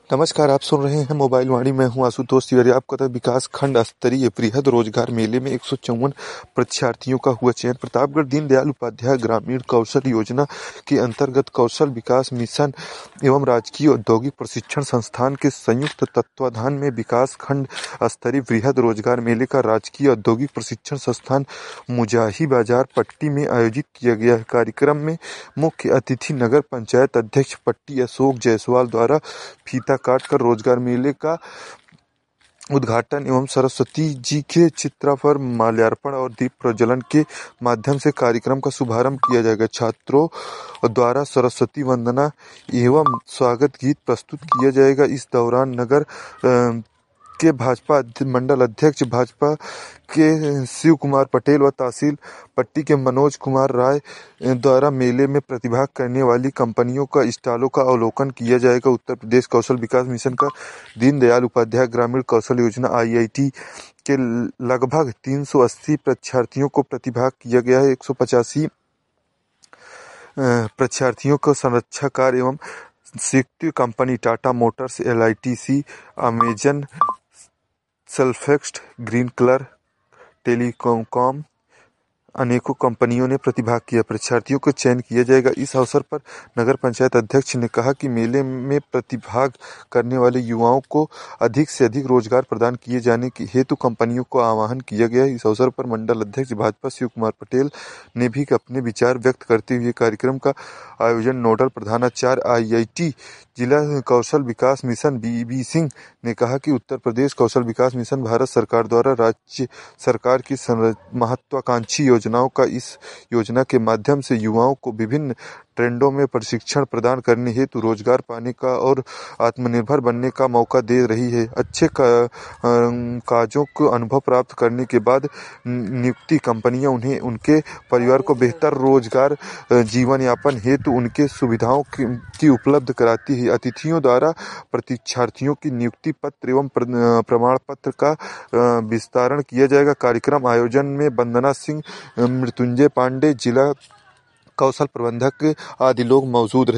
नमस्कार, आप सुन रहे हैं मोबाइल वाणी। मैं हूं आशुतोष तिवारी। आपको बता, विकास खंड स्तरीय वृहद रोजगार मेले में 154 परीक्षार्थियों का हुआ चयन। प्रतापगढ़ दीनदयाल उपाध्याय ग्रामीण कौशल योजना के अंतर्गत कौशल विकास मिशन एवं राजकीय औद्योगिक प्रशिक्षण संस्थान के संयुक्त तत्वाधान में विकास खंड स्तरीय वृहद रोजगार मेले का राजकीय औद्योगिक प्रशिक्षण संस्थान मुजाही बाजार पट्टी में आयोजित किया गया। कार्यक्रम में मुख्य अतिथि नगर पंचायत अध्यक्ष पट्टी अशोक जायसवाल द्वारा फीता काटकर रोजगार मेले का उद्घाटन एवं सरस्वती जी के चित्र पर माल्यार्पण और दीप प्रज्वलन के माध्यम से कार्यक्रम का शुभारंभ किया जाएगा। छात्रों द्वारा सरस्वती वंदना एवं स्वागत गीत प्रस्तुत किया जाएगा। इस दौरान नगर के भाजपा मंडल अध्यक्ष भाजपा के शिव कुमार पटेल व तहसील पट्टी के मनोज कुमार राय द्वारा मेले में प्रतिभाग करने वाली कंपनियों का स्टॉलों का अवलोकन किया जाएगा। उत्तर प्रदेश कौशल विकास मिशन का दीनदयाल उपाध्याय ग्रामीण कौशल योजना IIT के लगभग 380 परीक्षार्थियों को प्रतिभाग किया गया है। 185 परीक्षार्थियों को संरक्षा कार्य एवं संयुक्त company Tata Motors, LITC, Amazon, Sulphex, green colour, telecom अनेकों कंपनियों ने प्रतिभाग किया। परीक्षार्थियों को चयन किया जाएगा। इस अवसर पर नगर पंचायत अध्यक्ष ने कहा कि मेले में प्रतिभाग करने वाले युवाओं को अधिक से अधिक रोजगार प्रदान किए जाने के हेतु कंपनियों को आह्वान किया गया। इस अवसर पर मंडल अध्यक्ष भाजपा शिव कुमार पटेल ने भी अपने विचार व्यक्त करते हुए कार्यक्रम का आयोजन नोडल प्रधानाचार्य IIT जिला कौशल विकास मिशन BB सिंह ने कहा कि उत्तर प्रदेश कौशल विकास मिशन भारत सरकार द्वारा राज्य सरकार की महत्वाकांक्षी योजनाओं का इस योजना के माध्यम से युवाओं को विभिन्न ट्रेंडों में प्रशिक्षण प्रदान करने हेतु रोजगार पाने का और आत्मनिर्भर बनने का मौका दे रही है। अच्छे काजों को अनुभव प्राप्त करने के बाद नियुक्ति कंपनियां उन्हें उनके परिवार को बेहतर रोजगार जीवन यापन हेतु उनके सुविधाओं की उपलब्ध कराती है। अतिथियों द्वारा परीक्षार्थियों की नियुक्ति पत्र एवं प्रमाण पत्र का विस्तारण किया जाएगा। कार्यक्रम आयोजन में वंदना सिंह, मृत्युंजय पांडे, जिला कौशल प्रबंधक आदि लोग मौजूद रहे।